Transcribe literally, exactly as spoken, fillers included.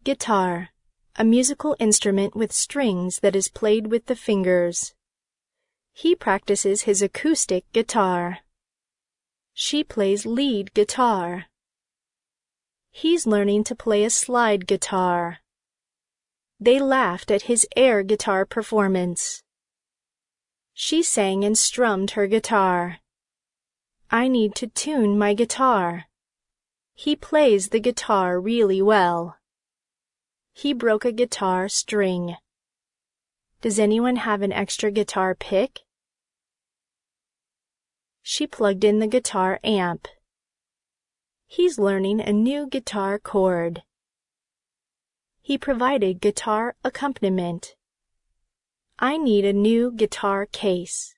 Guitar, a musical instrument with strings that is played with the fingers. He practices his acoustic guitar. She plays lead guitar. He's learning to play a slide guitar. They laughed at his air guitar performance. She sang and strummed her guitar. I need to tune my guitar. He plays the guitar really well. He broke a guitar string. Does anyone have an extra guitar pick? She plugged in the guitar amp. He's learning a new guitar chord. He provided guitar accompaniment. I need a new guitar case.